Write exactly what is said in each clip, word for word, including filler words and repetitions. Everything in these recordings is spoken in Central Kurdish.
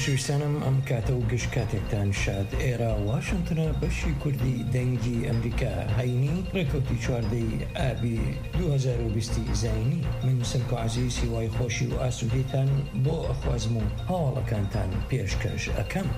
خۆشەویستانم ئەم کاتە و گشت کاتێکتان شاد. ئێرە واشنتنە بەشی کوردی دەنگی ئەمریکا هەینی ڕێکەوتی چواردەی ئابی دوو هەزار و بیست زاینی. من سمکۆ عەزیز هیوای خۆشی و ئاسوودەیتان بۆ ئەخوازم و هەواڵەکانتان پێشکەش ئەکەم.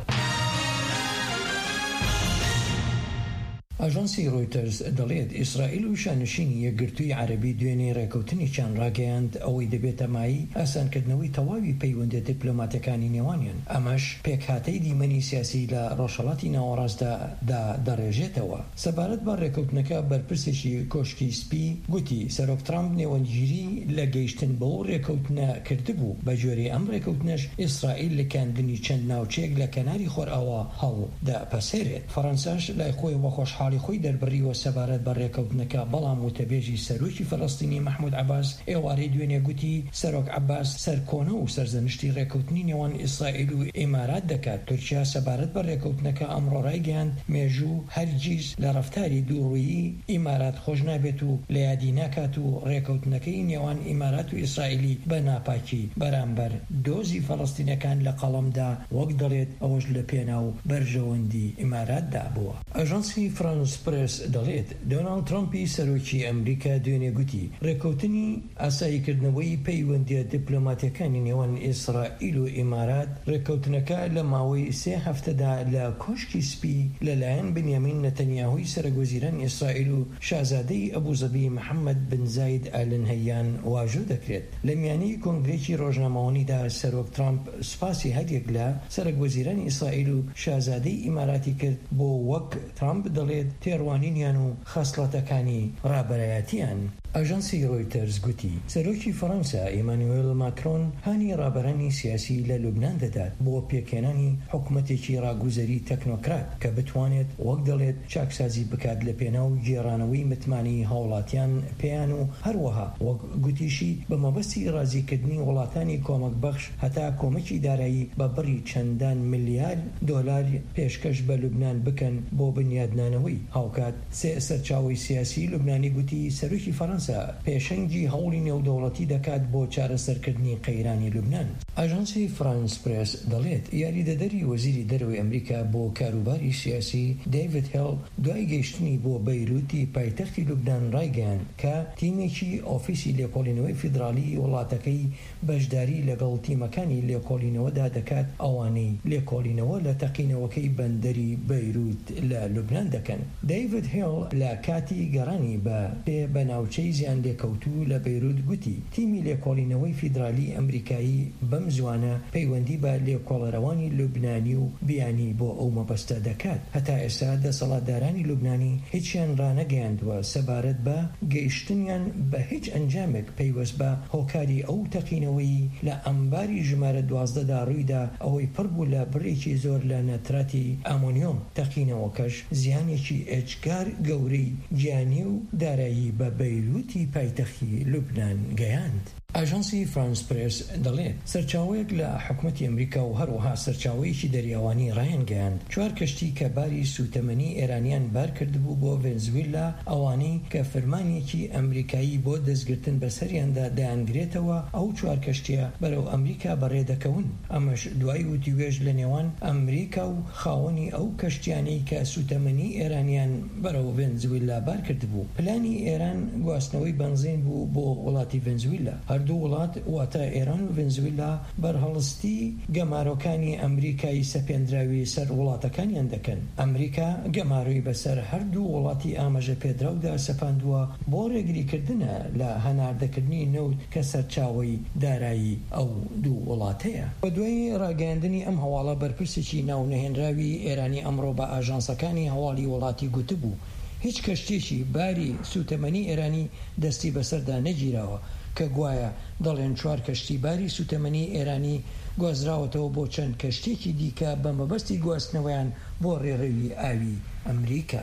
ئاژانسی ڕۆیتەرز دەڵێت ئیسرائیل و شانشینی یەکگرتووی عەرەبی دوێنێ ڕێکەوتنێکیان ڕاگەیاند ئەوەی دەبێتە مای ئاسانکردنەوەی تەواوی پەیوەندیە دیپلۆماتیەکانی نێوانیان. ئەمەش پێکهاتەی دیمەنی سیاسی لە ڕۆژهەڵاتی ناوەڕاستدا دەڕێژێتەوە. سەبارەت بە ڕێکەوتنەکە بەرپرسێکی کۆشکی سپی گوتی سەرۆک ترامپ نێوەندگیری لە گەیشتن بەو ڕێکەوتنە کردبوو. بە جۆرەی ئەم ڕێکەوتنەش ئیسرائیل لە کاندنی چەند ناوچەیەک لە کەناری خۆرئاوا هەڵدەپەسێرێت. فەڕەنساش لای خۆی وە خۆشحاڵی خۆی دەربڕیوە سەبارەت بە ڕێکەوتنەکە، بەڵام وتەبێژی سەرۆکی فەڵەستینی محمود عەباس ئێوارەی دوێنێ گوتی سەرۆک عەباس سەرکۆنە و سەرزەنشتی ڕێکەوتنی نێوان ئیسرائیل و ئیمارات دەکات. تورکیا سەبارەت بە ڕێکەوتنەکە ئەمڕۆ ڕایگەیاند مێژوو هەرگیز لە ڕەفتاری دووڕوویی ئیمارات خۆش نابێت و لە یادی ناکات و ڕێکەوتنەکەی نێوان ئیمارات و ئیسرائیلی بە ناپاکی بەرامبەر دۆزی فەڵەستینەکان لە قەڵەمدا وەک دەڵێت ئەوەش لە پێناو بەرژەوەندی ئیماراتدا بووە. ئاژانسی فرانس پرس دەڵێت دۆناڵد ترامپی سەرۆکی ئەمریکا دوێنێ گوتی ڕێکەوتنی ئاساییکردنەوەی پەیوەندیە دیپلۆماتیەکانی نێوان ئیسرائیل و ئیمارات ڕێکەوتنەکە لە ماوەی سێ هەفتەدا لە کۆشکی سپی لەلایەن بنیامین نەتەنیاهوی سەرۆکوەزیرانی ئیسرائیل و شازادەی ئەبوزەبی محەممەد بن زاید ئال نەهیان واژوو دەکرێت. لە میانەی کۆنگرێکی ڕۆژنامەوانیدا سەرۆک ترامپ سوپاسی هەریەک لە سەرۆکوەزیرانی ئیسرائیل و شازادەی ئیماراتی کرد بۆ وەک ترامپ دەڵێت تێڕوانینیان و خەسڵەتەکانی ڕابەرایەتیان. ئاژانسی ڕۆیتەرز گوتی سەرۆکی فەڕەنسا ئیمانوئێل ماکرۆن هانی ڕابەرانی سیاسی لە لوبنان دەدات بۆ پێکێنانی حکوومەتێکی ڕاگوزەری تەکنۆکرات کە بتوانێت وەک دەڵێت چاکسازی بکات لە پێناو گێڕانەوەی متمانی هاوڵاتیان پێیان و هەروەها وەک گوتیشی بە مەبەستی ڕازیکردنی وڵاتانی کۆمەک بەخش هەتا کۆمەکی دارایی بە بڕی چەندان ملیارد دۆلار پێشکەش بە لوبنان بکەن بۆ بنیادنانەوەی هاوکات. سێ سەرچاوی سیاسی لوبنانی گوتی سەرۆکی فەڕەنسا پێشەنگی هەوڵی نێودەوڵەتی دەکات بۆ چارەسەرکردنی قەیرانی لوبنان. ئاژانسی فرانس پرس دەڵێت یاریدەدەری وەزیری دەرەوەی ئەمریکا بۆ کاروباری سیاسی دەیڤید هێڵ دوای گەیشتنی بۆ بەیروتی پایتەختی لوبنان ڕایگەیاند کە تیمێکی ئۆفیسی لێکۆڵینەوەی فیدرالی وڵاتەکەی بەشداری لەگەڵ تیمەکانی لێکۆڵینەوەدا دەکات ئەوانەی لێکۆڵینەوە لە تەقینەوەکەی بەندەری بەیروت لە لوبنان دەکەن. دەیڤید هێڵ لە کاتی گەڕانی بە پێ بەناوچەی زیان لێکەوتوو لە بەیروت گوتی تیمی لێکۆڵینەوەی فیدرالی ئەمریکایی بەم زوانە پەیوەندی بە لێکۆڵەرەوانی لوبنانی و بیانی بۆ ئەو مەبەستە دەکات. هەتا ئێستا دەسەڵاتدارانی لوبنانی هیچیان ڕانەگەیاندووە سەبارەت بە گەیشتنیان بە هیچ ئەنجامێک پەیوەست بە هۆکاری ئەو تەقینەوەی لە ئەمباری ژمارە دوازدەدا ڕوویدا ئەوەی پڕ بوو لە بڕێکی زۆر لە نەتراتی ئامۆنیۆم. تەقینەوەکەش زیانێکی ئێجگار گەورەی گیانی و دارایی بە بەیروتی پایتەختی لوبنان گەیاند. ئاژانسی فرانس پرس دەڵێت سەرچاوەیەک لە حکوومەتی ئەمریکا و هەروەها سەرچاوەیەکی دەریاوانی ڕایانگەیاند چوار کەشتی کە باری سوتەمەنی ئێرانیان بار کردبوو بۆ ڤێنزوێلا ئەوانەی کە فەرمانێکی ئەمریکایی بۆ دەستگرتن بەسەریاندا دایانگرێتەوە ئەو چوار کەشتیە بەرەو ئەمریکا بەڕێدەکەون. ئەمەش دوای وتیوێژ لە نێوان ئەمریکا و خاوەنی ئەو کەشتیانەی کە سوتەمەنی ئێرانیان بەرەو ڤێنزوێلا بار کردبوو. پلانی ئێران گواستنەوەی بنزین بوو بۆ وڵاتی ڤێنزوێلا. هەردوو وڵات واتە ئێران و ڤێنزوێلا بەرهەڵستی گەمارۆکانی ئەمریکایی سەپێنراوی سەر وڵاتەکانیان دەکەن. ئەمریکا گەماروی بەسەر هەردوو وڵاتی ئاماژە پێدراودا سەپاندووە بۆ ڕێگریکردنە لە هەناردەکردنی نەوت کە سەرچاوەی دارایی ئەو دوو وڵاتەیە. بە دوای ڕاگەیاندنی ئەم هەواڵە بەرپرسێکی ناونەهێنراوی ئێرانی ئەمڕۆ بە ئاژانسەکانی هەواڵی وڵاتی گوتبوو هیچ کەشتێکی باری سوتەمەنی ئێرانی دەستی بەسەردا نەگیراوە کە گوایە دەڵێن چوار کەشتی باری سوتەمەنی ئێرانی گوازراوەتەوە بۆ چەند کەشتێکی دیکە بە مەبەستی گواستنەوەیان بۆ ڕێڕەوی ئاوی ئەمریکا.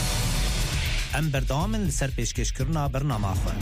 ئەم بەردەوامن لەسەر پێشکەشکردنا بەرنامە خۆن.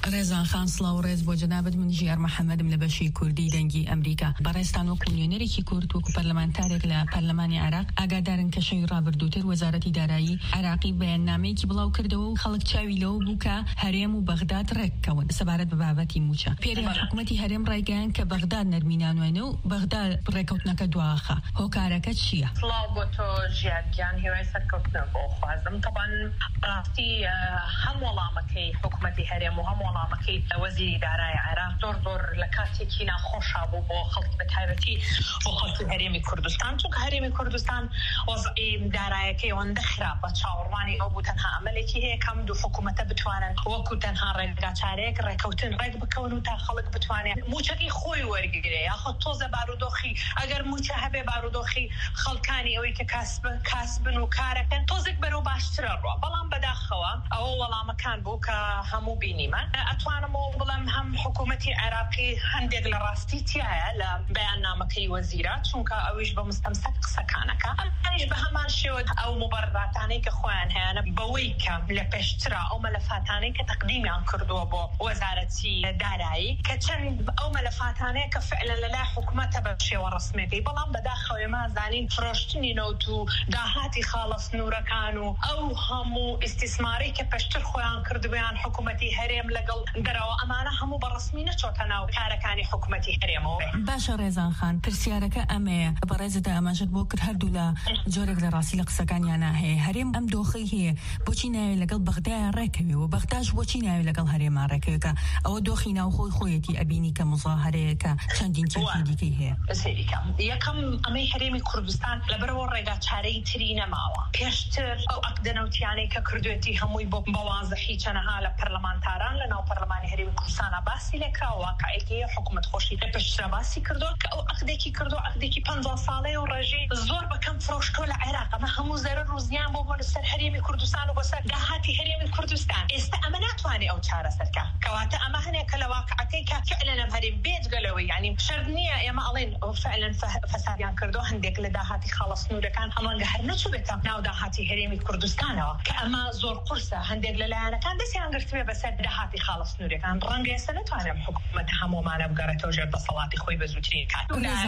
ڕێزان خان سڵاو و ڕێز بۆ جەنابەت من ژیار محەممەدم لە بەشی کوردی دەنگی ئەمریکا. بەڕێستان وەکو نوێنەرێکی کورد وەکو پەرلەمانتارێک لە پەرلەمانی عێراق ئاگادارن کە شەوی ڕابردووتر وەزارەتی دارایی عێراقی بەیاننامەیەکی بڵاو کردەوە و خەڵک چاوی لەوە بوو کە هەرێم و بەغداد ڕێککەون سەبارەت بە بابەتی موچە. پێریان حکوومەتی هەرێم ڕایگەیان کە بەغداد نەرمینانوێنە و بەغداد ڕێکەوتنەکە دواخە. هۆکارەکە چییە؟ سڵاو بۆ تۆ ژیارگیان هێوای سەرکەوتنە بۆ خوازم. طبعاً ڕاستی هەم وەڵامەکەی حکوومەتی هەرێم و هەم وەڵامەکەی وەزیری دارایی عێراق زۆر زۆر لە کاتێکی ناخۆشا بوو بۆ خەڵکی بە تایبەتی بۆ خەڵکی هەرێمی کوردستان، چونکە هەرێمی کوردستان وەزعی دارایەکەی ئەوەندە خراپە چاوەڕوانی ئەو بوو تەنها ئەمەلێکی هەیە کەم دوو حکوومەتە بتوانن وەکو تەنها ڕێگا چارەیەک ڕێکەوتن ڕێک بکەون و تا خەڵک بتوانێت موچەکەی خۆی وەرگگرێ یاخۆ تۆزە بارودۆخی ئەگەر موچە هەبێ بارودۆخی خەڵکانی ئەوەی کە کاسبن و کارەکەن تۆزێک بەرەو باشترە ڕوە. بەڵام بەداخەوە ئەوە وەڵامەکان بوو کە هەموو بینیمە. ئەتوانمەوە بڵێم هەم حکوومەتی عێراقی هەندێک لە ڕاستی تایە لە بەیاننامەکەی وەزیرە، چونکە ئەویش بە مستەمسەک قسەکانەکە ئەمیش بە هەمان شێوە ئەو مبەرراتانەی کە خۆیان هەیەە بەوەی کە لە پێشترا ئەو مەلەفاتانەی کە تەقدیمیان کردووە بۆ وەزارەتی دارایی کە چەند ئەو مەلەفاتانەیە کە فعلا لەلای حکوومەتە بە شێوە ڕسمێتی، بەڵام بەداخەوە مازانین فرۆشتنی نەوت و داهاتی خاڵە سنوورەکان و ئەو هەموو ئیستیسماری کە پێشتر خۆیان کردویان حکوومەتی هەرێم لەگەڵ دەرەوە ئەمانە هەموو بەڕسمی نەچۆتە ناو کارەکانی حکوومەتی هەرێمەوە. باشە ڕێزان خان، پرسیارەکە ئەمەیە بەڕێزەدا ئەماژت بۆ کرد هەردوو لە جۆرێک لە ڕاستی لە قسەکانیانە هەیە. هەرێم ئەم دۆخەی هەیە بۆچی ناوێت لەگەڵ بەغدایە ڕێکەوێ و بەغداش بۆچی ناوێت لەگەڵ هەرێما ڕێکەوێکە؟ ئەوە دۆخی ناوخۆی خۆیەتی ئەبینی کە مزاهرەیەکە چەندین چەندی دیکەی هەیە. سەریکەم یەکەم ئەمەی هەرێمی کوردستان لەبەرەوە ڕێگا چارەی تری نەماوە. پێشتر ئەو ئەقدەنەوتیانەی کە کردوێتی هەمووی بۆ بەوازەحی چەنەها لە پەرلەمانتاران لە ناو پەرلەمانی هەرێمی کوردستانە باسی لێکراوە کە ئەیکەیە حکوومەت خۆشی لە پێشترا باسی کردووە کە ئەو عەقدێکی کردووە عەقدێکی پەنجا ساڵەیە و ڕێژەی زۆر بەکەم فرۆشتۆ لە عێراق. ئەمە هەموو زەرەر و زیان بۆ بۆ لەسەر هەرێمی کوردستان و بۆسەر داهاتی هەرێمی کوردستان. ئێستا ئەمە ناتوانێت ئەو چارەسەرکە کەواتە ئەمە هەنێک کە لە واقعەکەی کە فعلا ئەم هەرێم بێجگەلەوەی یعنی شەرت نییە ئێمە ئەڵێن فعلا فەسادیان کردو هەندێک لە داهاتی خاڵە سنوورەکان هەمانگە هەر نەچوو بێتە ناو داهاتی هەرێمی کوردستانەوە کە ئەمە زۆر قورسە. هەندێک لە لایەنەکان دەستیان گرتوێ بەسەر داهاتی خاڵە سنوورەکان. ڕەنگە ئێستا نەتوانێت حکوومەت هەموومانە بگەڕێتەوە ژێر دەسەڵاتی خۆی بە زووترین کات.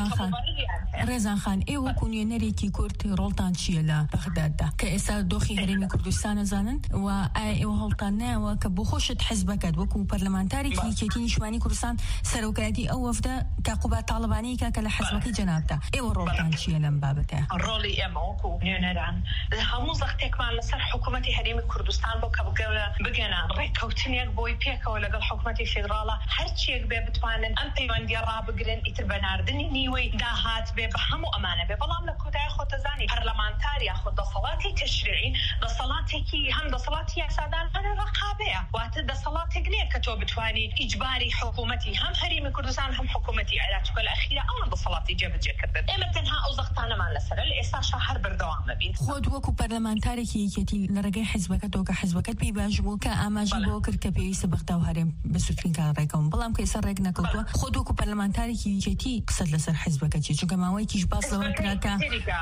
ڕێزان خان، ئێوە وەکو نوێنەرێکی کورد ڕۆڵتان چییە لە بەغداددا کە ئێستا دۆخی هەرێمی کوردستان ئەزانن و ئایا ئێوە هەوڵتان نایەوە کە بۆ خۆشت حیزبەکەت وەکو پەرلەمانتارێکی یەکێتی نیشتمانی کوردستان سەرۆکایەتی ئەو وەفدە کاقوبا تاڵبانی کە لە حیزبەکەی جەنابدا، ئێوە ڕۆڵتان چییە لەم بابەتە؟ ڕۆڵی ئێمە وەکو نوێنەران هەموو زەختێکمان لەسەر حکوومەتی هەرێمی کوردستان بۆ کە بگەنە ڕێککەوتنێک بۆی پێکەوە لەگەڵ حکوومەتی فێدراڵە هەرچیەک بێ بتوانن ئەم پەیوەندیە ڕابگرن ئیتر بەناردنی نیوەی داهات بێ بە هەموو ئەمانە بێ. بەڵام لە کۆتای خۆتەزانی پەرلەمانتار یاخود دەسەڵاتی تەشریعی دەسەڵاتێکی هەم دەسەڵاتی یاسادان هەنە ڕقابەیە، واتە دەسەڵاتێک نییە کە تۆ بتوانی ئیجباری حکوومەتی هەم هەرێمی کوردستان هەم حکوومەتی عێراق چونکە لە ئەخیرە ئەوان دەسەڵاتی جێبەجێکردن. ئێمە تەنها ئەو زەختانەمان لەسەرە لە ئێستاشا هەر بەردەوام ببین. خۆت وەکو پەرلەمانتارێکی یەکێتی لە ڕێگەی حیزبەکەتەوە کە حیزبەکەت پێی باش بوو کە ئاماژی بۆ کرد کە پێویستە بەغدا و هەرێم بە سووترین کار ڕێکەون، بەڵام کە ئێستا ڕێک نەکەوتووە. خۆت وەکو پەرلەمانتارێکی یەکێتی قسەت لەسەر حیزبەکە چی؟ چونکە ماوەیەکیش باس لەوە کراکە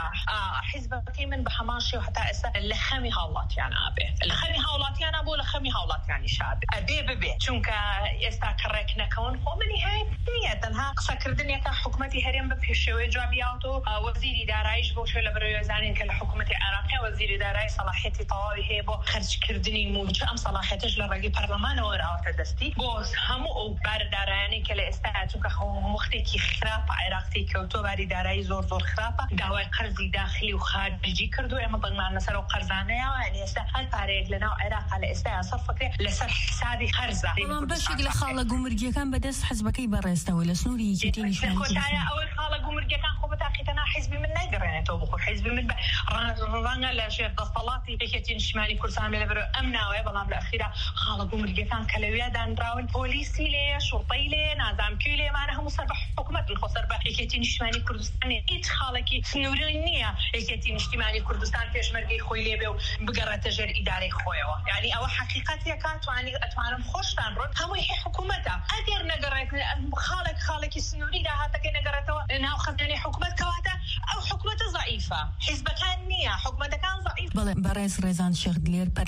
حیزبەکەی من بە هەمان شێوە هەتا ئێستا لە خەمی هاوڵاتیان ئابێ لە خەمی هاوڵاتیانە بۆ لە خەمی هاوڵاتیانی شابێ ئەبێ ببێ، چونکە ئێستا کە ڕێک نەکەون خۆ منی هەیە نییە تەنها قسەکردنێکە حکوومەتی هەرێم بە پێشێوەی جوابیاوتۆ وەزیری داراییش بۆ شوێ لە بەرەوەی زانین کە لە حکوومەتی عێراقی وەزیری دارایی سەلاحیەتی تەواوی هەیە بۆ خەرجکردنی موچە. ئەم سەلاحیەتش لە ڕێگەی پەرلەمانەوە راوەتە دەستی بۆ هەموو ئەو باردارایانی کە لە ئێستا چونکە وەختێکی خراپە عێراقی کەوتۆ باری دارایی زۆر زۆر خراپە، داوای قەرزی داخلی و خارجی کردو. ئێمە بەگمان لەسەر ئەو قەرزانەیەوە یعنی ئێستا هەر پارەیەک لە ناو عێراق لە ئێستا سەرفەکرێ لەسەر حسابی خەرزە. بەڵام بەشێک لە خاڵە گومرگیەکان بەدەست حیزبەکەی بەڕێستەوە لە سنووری یەکێتی نیشتمانی کوردستان. ئەوەی خاڵە گومرگیەکان خۆ بەتاقیتەنها حیزبی من نایگەڕێنێتەوە بخۆ حیزبی من ڕەنگە لە ژێر دەسەڵاتی یەکێتی نیشتمانی کوردستان لە بەرەوەی ئەم ناوەیە، بەڵام لە ئەخیرا خاڵە گومرگیەکان کە لەوێ دانراون پۆلیسی لێ شوڕتەی لێ نازام کوێ لێمانە هەموو سەر بە حکوومەت خۆ سەر بە یەکێتی نیشتمانی کوردستانی هیچ خاڵێکی سنووری نییە یەکێتی نیشتمانی کوردستان پێشمەرگەی خۆی لێ بێ و بگەڕێتە ژێر ئیدارەی خۆیەوە. یعنی ئەوە حقیقەتێکە توانی ئەتوانم خۆشتان ڕۆن هەمووی حکوومەتە ئەگەر نەگەڕێت خاڵێک خاڵێکی سنووری داهاتەکەی نەگەڕێتەوە ناو خەزانەی حکوومەت کەواتە ئەو حکوومەتە ضعیفە، حیزبەکان نییە، حکوومەتەکان ضعیف. بەڵێ بەڕێز ڕێزان شێخ دلێر